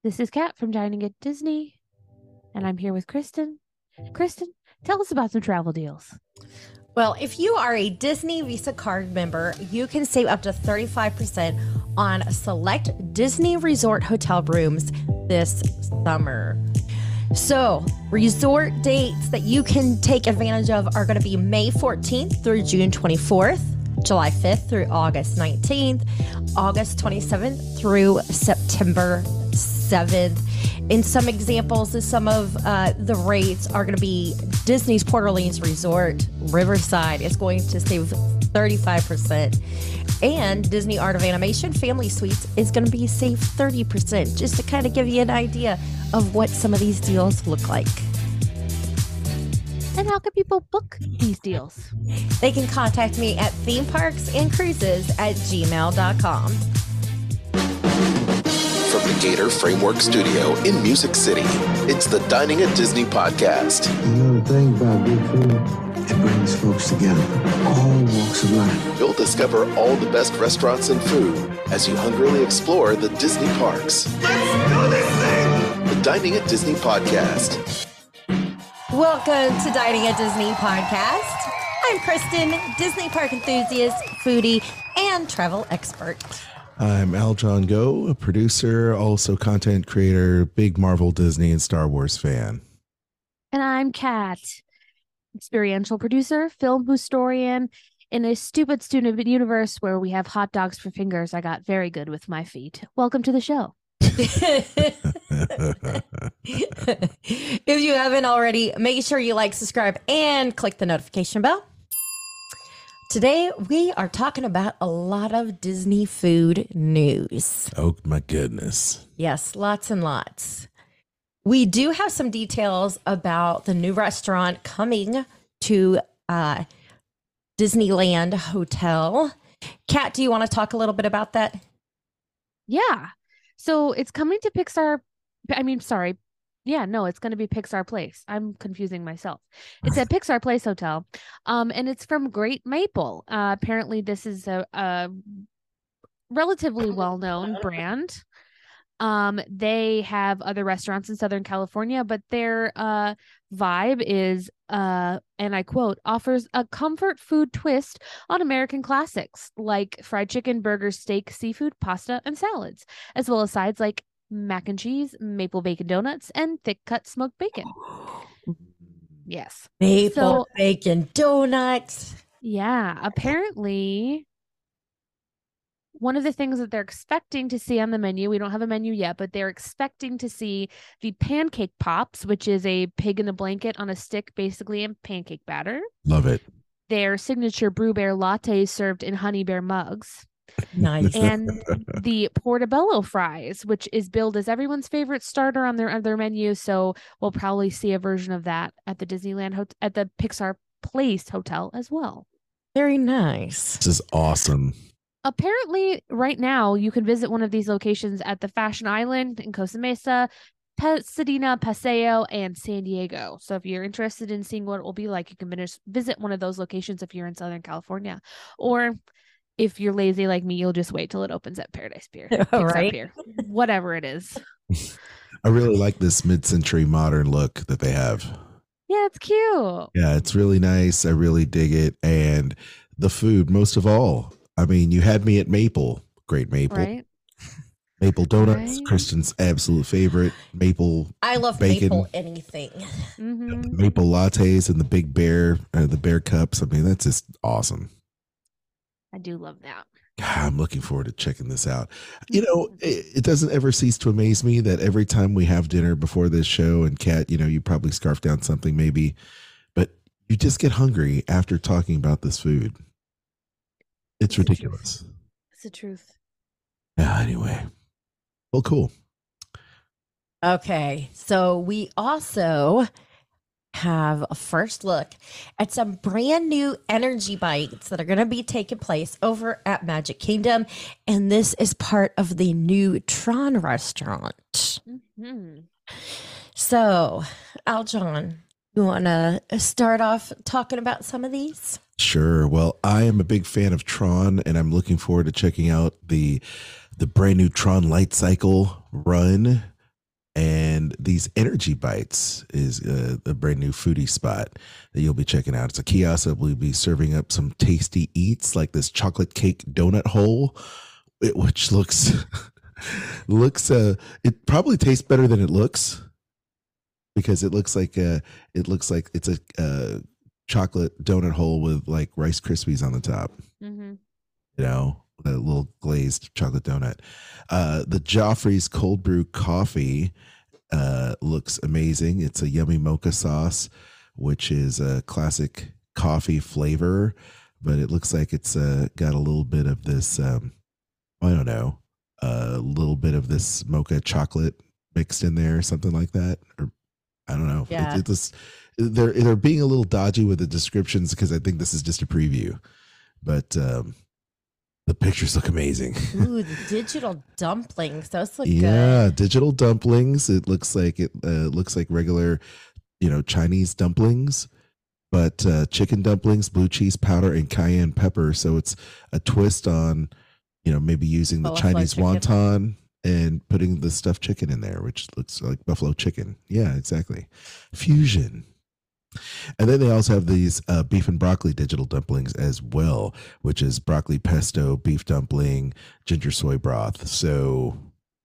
This is Kat from Dining at Disney, and I'm here with Kristen. Kristen, tell us about some travel deals. Well, if you are a Disney Visa card member, you can save up to 35% on select Disney Resort hotel rooms this summer. So, resort dates that you can take advantage of are going to be May 14th through June 24th, July 5th through August 19th, August 27th through September 7th. In some examples, some of the rates are going to be Disney's Port Orleans Resort, Riverside is going to save 35%. And Disney Art of Animation Family Suites is going to be saved 30%, just to kind of give you an idea of what some of these deals look like. And how can people book these deals? They can contact me at themeparksandcruises@gmail.com. From the Gator Framework Studio in Music City, it's the Dining at Disney podcast. You know the thing about good food? It brings folks together, all walks of life. You'll discover all the best restaurants and food as you hungrily explore the Disney parks. Let's do this thing! The Dining at Disney podcast. Welcome to Dining at Disney podcast. I'm Kristen, Disney park enthusiast, foodie, and travel expert. I'm Al John Go, a producer, also content creator, big Marvel, Disney, and Star Wars fan. And I'm Kat, experiential producer, film historian. In a stupid student universe where we have hot dogs for fingers, I got very good with my feet. Welcome to the show. If you haven't already, make sure you like, subscribe, and click the notification bell. Today, we are talking about a lot of Disney food news. Oh, my goodness. Yes, lots and lots. We do have some details about the new restaurant coming to Disneyland Hotel. Kat, do you want to talk a little bit about that? Yeah. So it's coming to Pixar. It's going to be Pixar Place. I'm confusing myself. It's at Pixar Place Hotel. And it's from Great Maple. Apparently this is a relatively well-known brand. They have other restaurants in Southern California, but their vibe is, and I quote, offers a comfort food twist on American classics like fried chicken, burgers, steak, seafood, pasta, and salads, as well as sides like mac and cheese, maple bacon donuts, and thick cut smoked bacon. Yes. Maple bacon donuts. Yeah. Apparently, one of the things that they're expecting to see on the menu, we don't have a menu yet, but they're expecting to see the pancake pops, which is a pig in a blanket on a stick, basically in pancake batter. Love it. Their signature Brew Bear lattes served in Honey Bear mugs. Nice. And the Portobello fries, which is billed as everyone's favorite starter on their menu. So we'll probably see a version of that at the at the Pixar Place Hotel as well. Very nice. This is awesome. Apparently, right now, you can visit one of these locations at the Fashion Island in Costa Mesa, Pasadena, Paseo, and San Diego. So if you're interested in seeing what it will be like, you can visit one of those locations if you're in Southern California. Or if you're lazy like me, you'll just wait till it opens at Paradise Pier, right? Pier, whatever it is. I really like this mid-century modern look that they have. Yeah, it's cute. Yeah, it's really nice. I really dig it. And the food, most of all. I mean, you had me at Maple. Great Maple. Right? Maple donuts, Right. Kristen's absolute favorite. Maple I love bacon. maple anything. Mm-hmm. Maple lattes and the bear cups. I mean, that's just awesome. I do love that. God, I'm looking forward to checking this out. You know, it doesn't ever cease to amaze me that every time we have dinner before this show, and Kat, you know, you probably scarf down something maybe, but you just get hungry after talking about this food. It's ridiculous. It's the truth. Yeah, anyway. Well, cool. Okay, so we also have a first look at some brand new energy bites that are going to be taking place over at Magic Kingdom. And this is part of the new Tron restaurant. Mm-hmm. So, Aljon, you want to start off talking about some of these? Sure. Well, I am a big fan of Tron, and I'm looking forward to checking out the brand new Tron Light Cycle run And these Energy Bites is a brand new foodie spot that you'll be checking out. It's a kiosk that will be serving up some tasty eats like this chocolate cake donut hole, which looks it probably tastes better than it looks, because it looks like it's a chocolate donut hole with like Rice Krispies on the top. Mm-hmm. You know, a little glazed chocolate donut. The Joffrey's cold brew coffee looks amazing. It's a yummy mocha sauce, which is a classic coffee flavor, but it looks like it's got a little bit of this, I don't know, a little bit of this mocha chocolate mixed in there, something like that. Or I don't know. Yeah. They're being a little dodgy with the descriptions because I think this is just a preview, but the pictures look amazing. Ooh, the digital dumplings. Those look Yeah, good. digital dumplings. It looks like regular, Chinese dumplings, but chicken dumplings, blue cheese powder, and cayenne pepper. So it's a twist on, maybe using the Buffalo Chinese chicken. wonton and putting the stuffed chicken in there, which looks like buffalo chicken. Yeah, exactly. Fusion. And then they also have these beef and broccoli digital dumplings as well, which is broccoli pesto, beef dumpling, ginger soy broth. So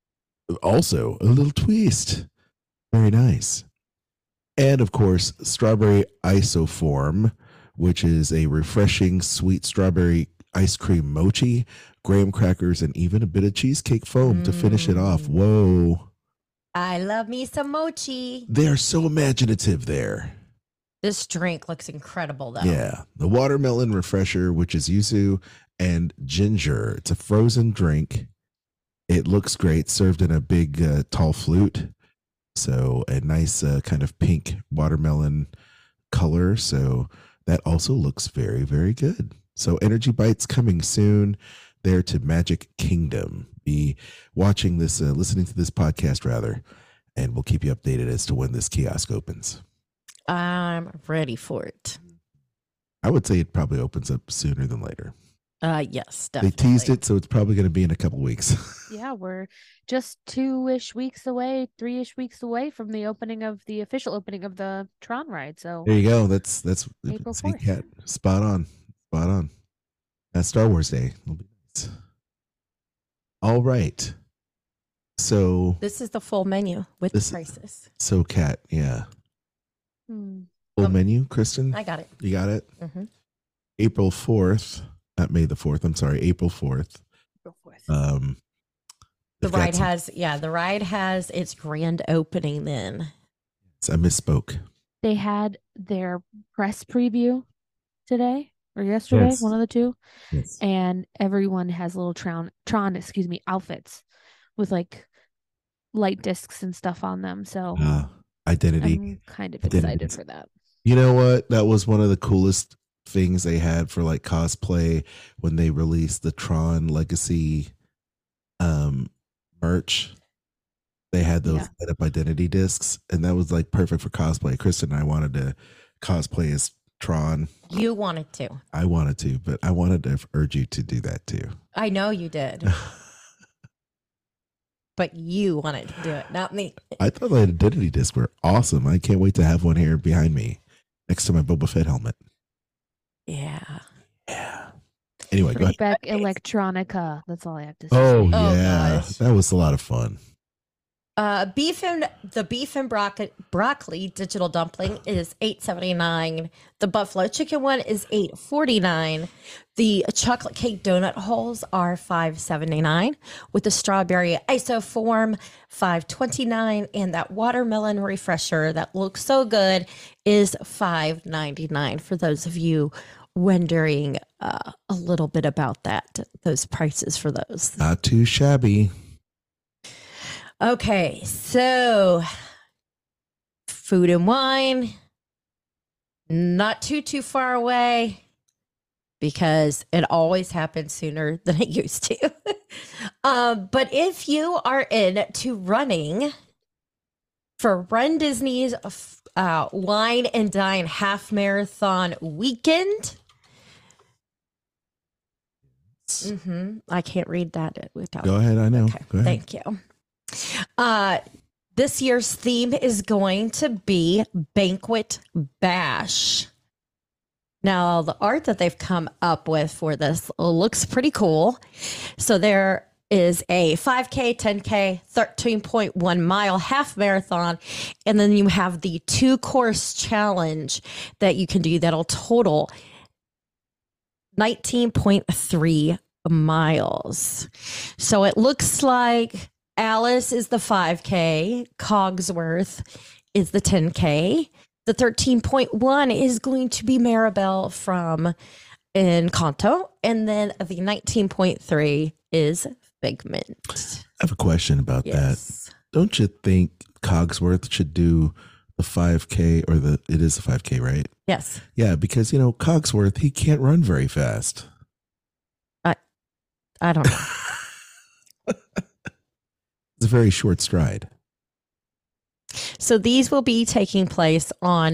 also a little twist. Very nice. And of course, strawberry isoform, which is a refreshing sweet strawberry ice cream mochi, graham crackers, and even a bit of cheesecake foam to finish it off. Whoa. I love me some mochi. They are so imaginative there. This drink looks incredible, though. Yeah. The watermelon refresher, which is yuzu and ginger. It's a frozen drink. It looks great, served in a big, tall flute. So a nice kind of pink watermelon color. So that also looks very, very good. So Energy Bites coming soon there to Magic Kingdom. Be watching this, listening to this podcast rather, and we'll keep you updated as to when this kiosk opens. I'm ready for it. I would say it probably opens up sooner than later. Yes, definitely. They teased it, so it's probably going to be in a couple weeks. Yeah, we're just 2-ish weeks away, 3-ish weeks away from the official opening of the Tron ride. So There you go. That's April see, 4th. Kat, spot on. That's Star Wars Day. It'll be nice. All right. So This is the full menu with the This- prices. Kat, yeah. Hmm. Full menu, Kristen. I got it. You got it. Mm-hmm. April 4th, not May the 4th. I'm sorry, April 4th. April 4th. The they've got ride has its grand opening then. I misspoke. They had their press preview today or yesterday, Yes. one of the two, Yes. and everyone has little Tron, outfits with like light discs and stuff on them. So Identity. I'm kind of Identity. excited for that. You know what? That was one of the coolest things they had for like cosplay when they released the Tron Legacy merch. They had those light up identity discs, and that was like perfect for cosplay. Kristen and I wanted to cosplay as Tron. You wanted to. I wanted to, but I wanted to urge you to do that too. I know you did. But you wanted to do it, not me. I thought the identity discs were awesome. I can't wait to have one here behind me next to my Boba Fett helmet. Yeah. Yeah. Anyway, go Bring ahead. back Electronica. That's all I have to say. Oh, Oh, yeah. gosh. That was a lot of fun. Beef and broccoli digital dumpling is $8.79. The buffalo chicken one is $8.49. The chocolate cake donut holes are $5.79 with the strawberry isoform $5.29, and that watermelon refresher that looks so good is $5.99. For those of you wondering a little bit about those prices for those. Not too shabby. Okay, so food and wine, not too far away because it always happens sooner than it used to. But if you are into running for Run Disney's Wine and Dine Half Marathon Weekend, I can't read that without. Go ahead. I know. Okay, Go ahead. thank you. This year's theme is going to be Banquet Bash. Now, the art that they've come up with for this looks pretty cool. So there is a 5K, 10K, 13.1 mile half marathon. And then you have the 2-course challenge that you can do that'll total 19.3 miles. So it looks like Alice is the 5K, Cogsworth is the 10K. The 13.1 is going to be Maribel from Encanto. And then the 19.3 is Figment. I have a question about Yes. that. Don't you think Cogsworth should do the 5K or it is a 5K, right? Yes. Yeah, because, Cogsworth, he can't run very fast. I don't know. It's a very short stride. So these will be taking place on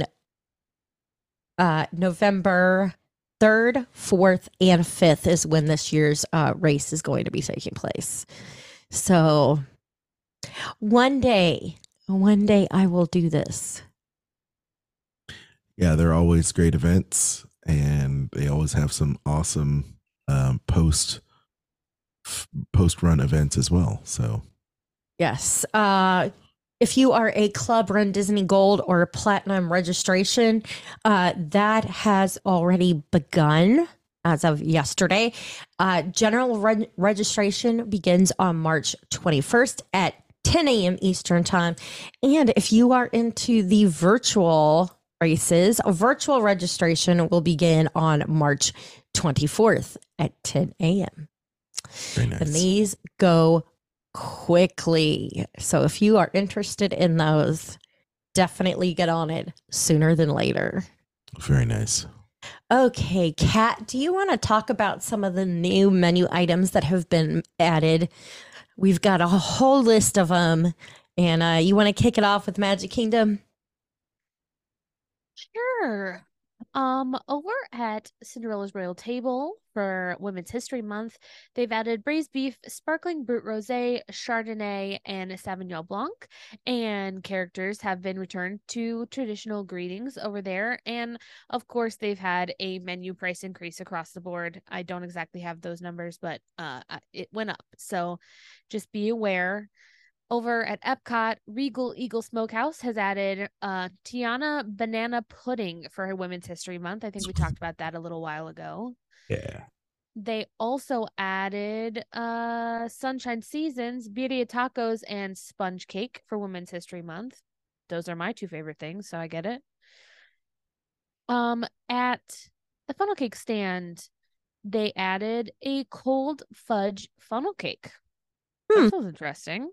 November 3rd, 4th, and 5th is when this year's race is going to be taking place. So one day I will do this. Yeah, they're always great events, and they always have some awesome post run events as well. So Yes. If you are a Club Run Disney Gold or Platinum registration, that has already begun as of yesterday. General registration begins on March 21st at 10 a.m. Eastern Time. And if you are into the virtual races, a virtual registration will begin on March 24th at 10 a.m. very nice. And these go quickly. So if you are interested in those, definitely get on it sooner than later. Very nice. Okay, Kat, do you want to talk about some of the new menu items that have been added? We've got a whole list of them. And you want to kick it off with Magic Kingdom? Sure. Over at Cinderella's Royal Table for Women's History Month, they've added braised beef, sparkling brut rosé, Chardonnay, and Sauvignon Blanc. And characters have been returned to traditional greetings over there. And of course, they've had a menu price increase across the board. I don't exactly have those numbers, but it went up. So just be aware. Over at Epcot, Regal Eagle Smokehouse has added Tiana Banana Pudding for her Women's History Month. I think we talked about that a little while ago. Yeah. They also added Sunshine Seasons, Birria Tacos, and Sponge Cake for Women's History Month. Those are my two favorite things, so I get it. At the funnel cake stand, they added a cold fudge funnel cake. That sounds interesting.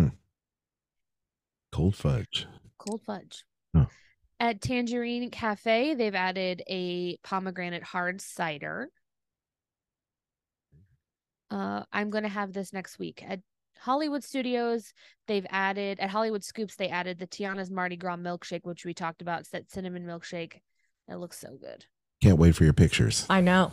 Cold fudge. Cold fudge. Oh. At Tangerine Cafe, they've added a pomegranate hard cider. I'm going to have this next week. At Hollywood Studios, at Hollywood Scoops, they added the Tiana's Mardi Gras milkshake, which we talked about. It's that cinnamon milkshake. It looks so good. Can't wait for your pictures. I know.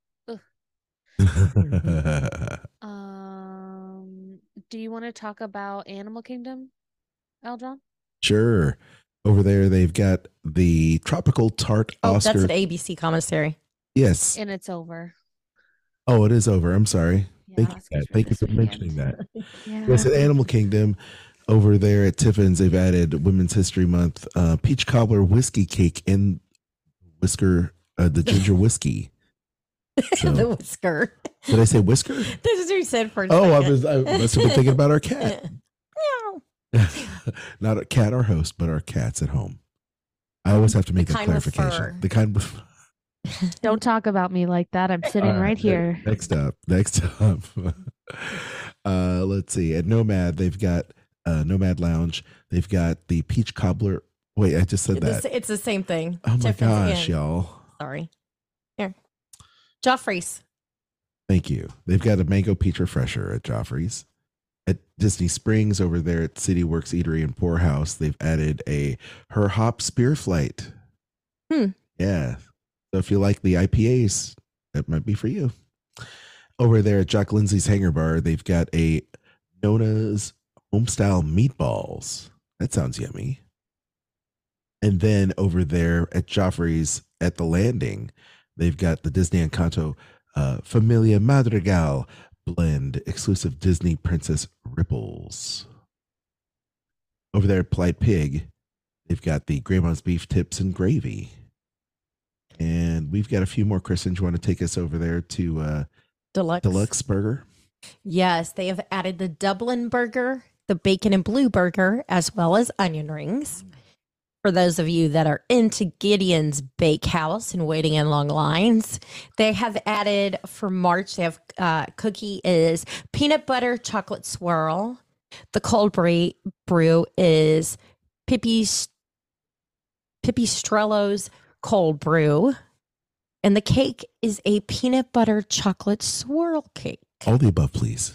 Do you want to talk about Animal Kingdom, Eldron? Sure. Over there, they've got the tropical tart Oscar. That's an ABC commissary. Yes. And it's over. Oh, it is over. I'm sorry. Yeah, Thank you for mentioning that. Yeah. Yes, at Animal Kingdom, over there at Tiffin's, they've added Women's History Month peach cobbler whiskey cake and the ginger whiskey. So, The whisker. did I say whisker? This is what you said for a Oh, second. I must have been thinking about our cat. Meow. Not a cat, our host, but our cats at home. I always have to make The a kind with clarification. fur. The kind with Don't talk about me like that. I'm sitting right here. Next up. Let's see. At Nomad, they've got Nomad Lounge. They've got the peach cobbler. Wait, I just said that. It's the same thing. Oh my Tiffin's gosh, again. y'all. Sorry. Here. Joffrey's. Thank you. They've got a mango peach refresher at Joffrey's. At Disney Springs, over there at City Works Eatery and Poorhouse, they've added her hop spear flight. Yeah. So if you like the IPAs, that might be for you. Over there at Jock Lindsay's Hangar Bar, they've got a Nona's Homestyle Meatballs. That sounds yummy. And then over there at Joffrey's at the Landing, they've got the Disney Encanto Familia Madrigal blend, exclusive Disney Princess Ripples. Over there at Polite Pig, they've got the Grandma's Beef Tips and Gravy. And we've got a few more. Kristen, do you want to take us over there to Deluxe Burger? Yes, they have added the Dublin burger, the bacon and blue burger, as well as onion rings. For those of you that are into Gideon's Bakehouse and waiting in long lines, they have added for March, they have cookie is peanut butter chocolate swirl. The cold brew is Pipistrello's cold brew. And the cake is a peanut butter chocolate swirl cake. All the above, please.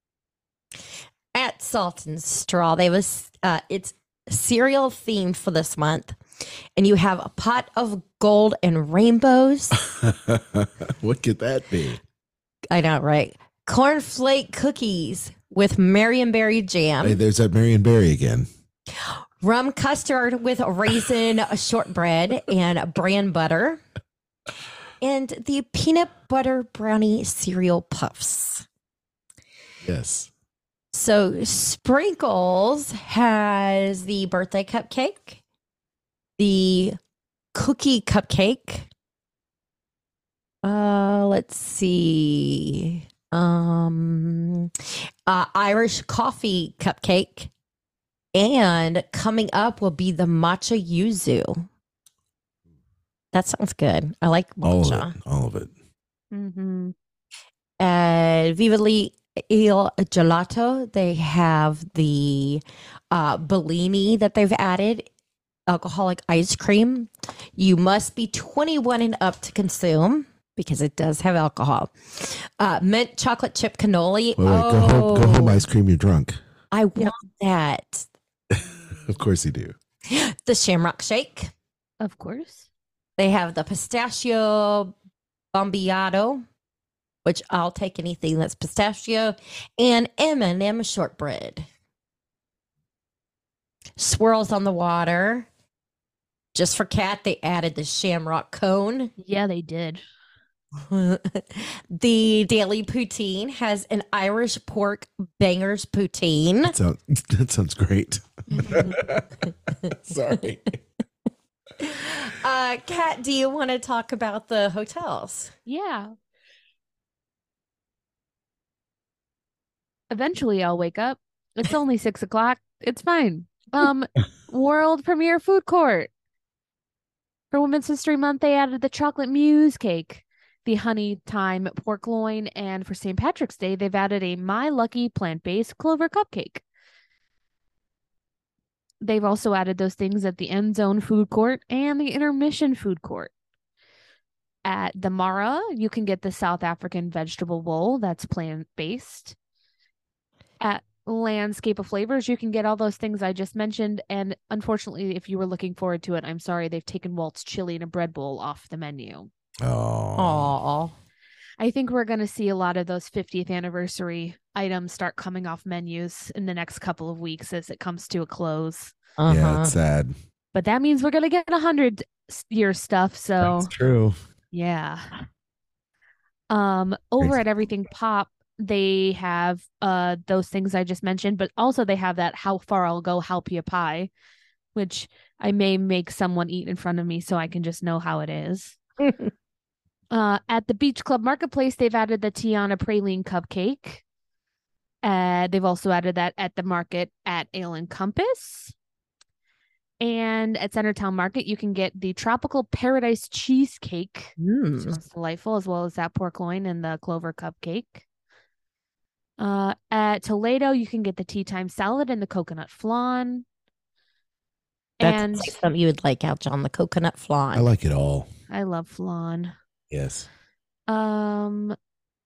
At Salt and Straw, they was it's cereal themed for this month, and you have a pot of gold and rainbows. What could that be? I know, right? Cornflake cookies with Marionberry jam. Hey, there's that Marionberry again. Rum custard with raisin shortbread and bran butter. And the peanut butter brownie cereal puffs. Yes. So Sprinkles has the birthday cupcake, the cookie cupcake. Let's see. Irish coffee cupcake. And coming up will be the matcha yuzu. That sounds good. I like matcha. All of it. Mm-hmm. Viva Il Gelato, they have the Bellini that they've added, alcoholic ice cream. You must be 21 and up to consume because it does have alcohol. Mint chocolate chip cannoli. Wait, go home, ice cream, you're drunk. I want that. Of course you do. The Shamrock Shake. Of course. They have the pistachio bombiato, which I'll take anything that's pistachio, and M&M shortbread. Swirls on the water. Just for Kat, they added the shamrock cone. Yeah, they did. The Daily Poutine has an Irish pork bangers poutine. That sounds great. Sorry. Kat, do you want to talk about the hotels? Yeah. Eventually I'll wake up. It's only 6:00. It's fine. World premiere food court. For Women's History Month, they added the chocolate mousse cake, the honey thyme pork loin, and for St. Patrick's Day, they've added a My Lucky plant-based clover cupcake. They've also added those things at the End Zone food court and the Intermission food court. At the Mara, you can get the South African vegetable bowl that's plant-based. At Landscape of Flavors, you can get all those things I just mentioned. And unfortunately, if you were looking forward to it, I'm sorry, they've taken Walt's chili and a bread bowl off the menu. Oh. I think we're going to see a lot of those 50th anniversary items start coming off menus in the next couple of weeks as it comes to a close. Yeah, it's sad. But that means we're going to get 100-year stuff. So that's true. Yeah. Over at Everything Pop, they have those things I just mentioned, but also they have that How Far I'll Go Halpia pie, which I may make someone eat in front of me so I can just know how it is. At the Beach Club Marketplace, they've added the Tiana Praline cupcake. They've also added that at the market at Ale and Compass. And at Centertown Market, you can get the Tropical Paradise Cheesecake. Smells delightful, as well as that pork loin and the clover cupcake. At Toledo, you can get the Tea Time Salad and the coconut flan. That's like something you would like, John, the coconut flan. I like it all. I love flan. Yes. Aljon,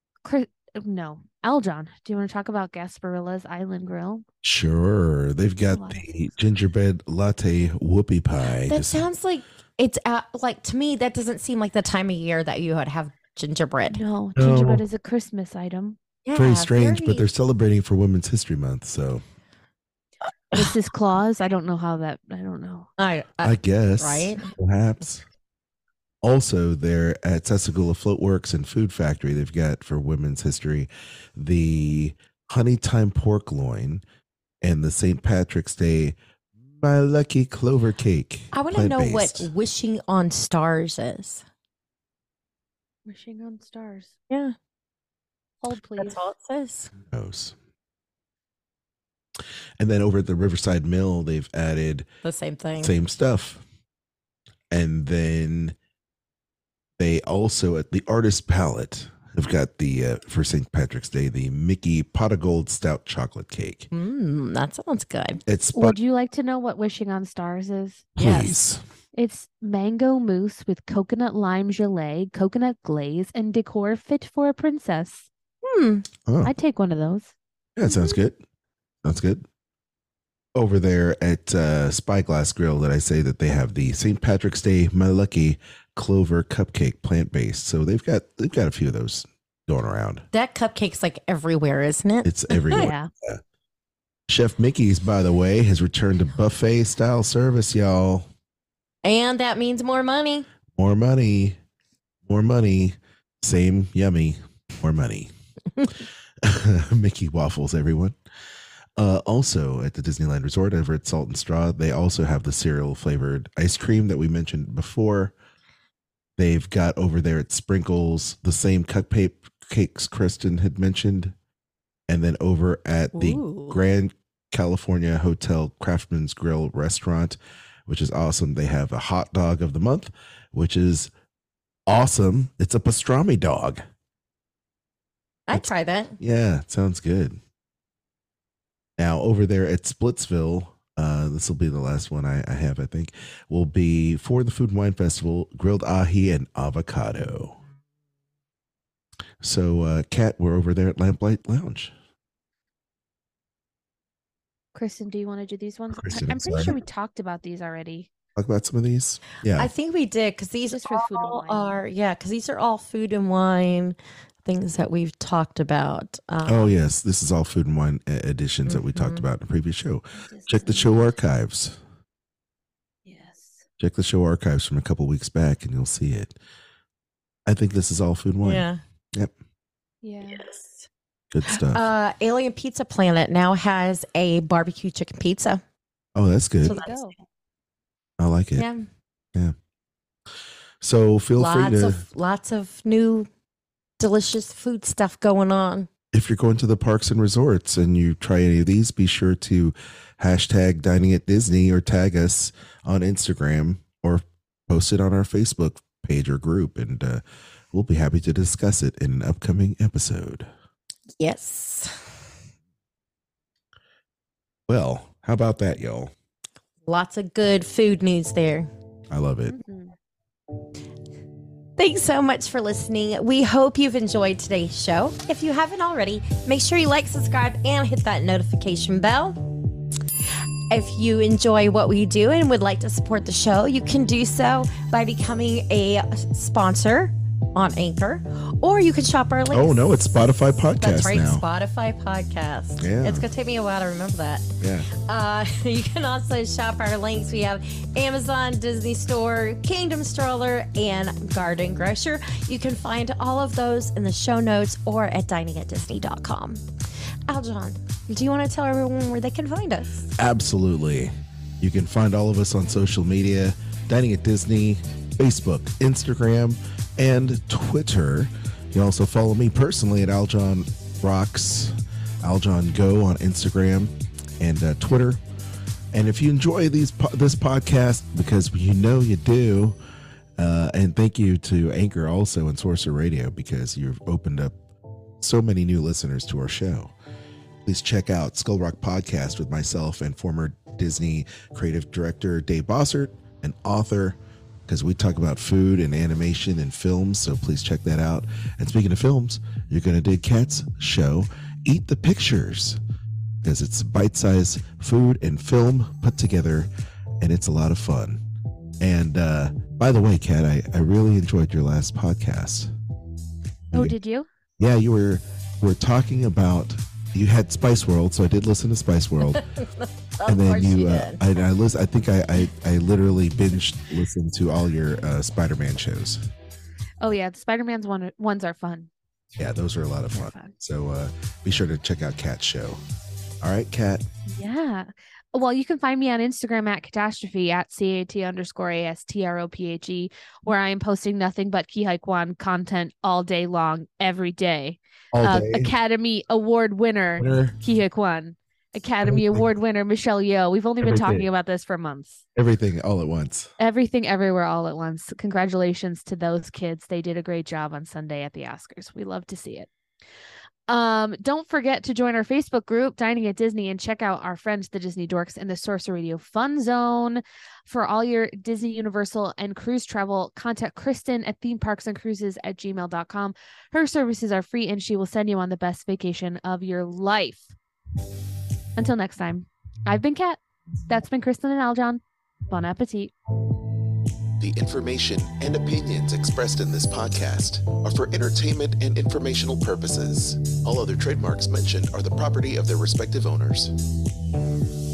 do you want to talk about Gasparilla's Island Grill? Sure. They've got the gingerbread latte whoopie pie. That sounds like it's like, to me, that doesn't seem like the time of year that you would have gingerbread. No, gingerbread is a Christmas item. Yeah, very strange, but they're celebrating for Women's History Month, so. Mrs. Claus. I don't know how that. I don't know. I guess. right? Perhaps. Also, there at Sassagoula Floatworks and Food Factory, they've got for Women's History the Honey Time Pork Loin and the St. Patrick's Day My Lucky Clover Cake. I want to know what plant-based. wishing on stars is. Wishing on stars. Yeah, Hold, please. that's all it says. Who knows? And then over at the Riverside Mill, they've added The same thing. same stuff. And then they also at the Artist Palette have got the for St. Patrick's Day the Mickey Pot of Gold Stout Chocolate Cake. That sounds good. It's Would you like to know what wishing on stars is? please. It's mango mousse with coconut lime gelée, coconut glaze, and decor fit for a princess. Oh, I'd take one of those. yeah, it sounds good. Sounds good. Over there at Spyglass Grill, that I say that they have the St. Patrick's Day My Lucky Clover Cupcake plant based. So they've got a few of those going around. That cupcake's like everywhere, isn't it? It's everywhere. Yeah. Chef Mickey's, by the way, has returned to buffet style service, y'all. And that means more money. More money. More money. Same yummy. More money. Mickey waffles, everyone. Also at the Disneyland Resort over at Salt and Straw, they also have the cereal flavored ice cream that we mentioned before. They've got over there at Sprinkles the same cupcakes Kristen had mentioned. And then over at the Ooh. Grand California Hotel Craftsman's Grill restaurant, which is awesome. They have a hot dog of the month, which is awesome. It's a pastrami dog. I'd try that. Yeah, it sounds good. Now, over there at Splitsville, this will be the last one I have, I think, will be for the Food and Wine Festival, grilled ahi and avocado. So, Kat, we're over there at Lamplight Lounge. Kristen, do you want to do these ones? Kristen, I'm I'm pretty sorry. sure we talked about these already. Talk about some of these. Yeah. I think we did because these Just for food and all wine. are because these are all food and wine things that we've talked about. Oh, yes. This is all Food and Wine editions that we talked about in the previous show. Check the show archives. Yes. Check the show archives from a couple weeks back and you'll see it. I think this is all Food and Wine. Yeah. Yep. Yeah. Yes. Good stuff. Alien Pizza Planet now has a barbecue chicken pizza. Oh, that's good. So There you that's go. I like it. yeah. So feel free to, Lots of new delicious food stuff going on. if you're going to the parks and resorts and you try any of these, be sure to hashtag Dining at Disney or tag us on Instagram or post it on our Facebook page or group. And we'll be happy to discuss it in an upcoming episode. Yes. Well, how about that, y'all? Lots of good food news there. I love it. Mhm. Thanks so much for listening. We hope you've enjoyed today's show. If you haven't already, make sure you like, subscribe, and hit that notification bell. If you enjoy what we do and would like to support the show, you can do so by becoming a sponsor on Anchor, or you can shop our links. Oh, no, it's Spotify podcast That's right, now. Spotify podcast. Yeah. It's going to take me a while to remember that. Yeah. You can also shop our links. We have Amazon, Disney Store, Kingdom Stroller, and Garden Grocer. You can find all of those in the show notes or at diningatdisney.com. Aljon, do you want to tell everyone where they can find us? Absolutely. You can find all of us on social media, Dining at Disney, Facebook, Instagram, and Twitter. You can also follow me personally at Aljon Rocks, Aljon Go on Instagram and Twitter. And if you enjoy this podcast, because you know you do, and thank you to Anchor also and Sorcerer Radio, because you've opened up so many new listeners to our show. Please check out Skull Rock Podcast with myself and former Disney creative director Dave Bossert, an author, because we talk about food and animation and films. So please check that out. And speaking of films, you're going to dig Kat's show, Eat the Pictures, because it's bite-sized food and film put together, and it's a lot of fun. And by the way, Kat, I really enjoyed your last podcast. Oh, did you? Yeah, you were talking about, you had Spice World, so I did listen to Spice World. And then course you, did. I listen. I think I literally binged listened to all your Spider-Man shows. Oh yeah, the Spider-Man's ones are fun. Yeah, those are a lot of They're fun. So be sure to check out Kat's show. All right, Kat. Yeah. Well, you can find me on Instagram at catastrophe at CAT_ASTROPHE, where I am posting nothing but Kihai content all day long, every day. All day. Academy Award winner Kihai Academy Award winner Michelle Yeoh. We've only been talking about this for months. Everything all at once. Everything everywhere all at once. Congratulations to those kids. They did a great job on Sunday at the Oscars. We love to see it. Don't forget to join our Facebook group, Dining at Disney, and check out our friends, the Disney Dorks, in the Sorcerer Radio Fun Zone. For all your Disney, Universal, and cruise travel, contact Kristen at themeparksandcruises@gmail.com. Her services are free, and she will send you on the best vacation of your life. Until next time, I've been Kat. That's been Kristen and Aljon. Bon appetit. The information and opinions expressed in this podcast are for entertainment and informational purposes. All other trademarks mentioned are the property of their respective owners.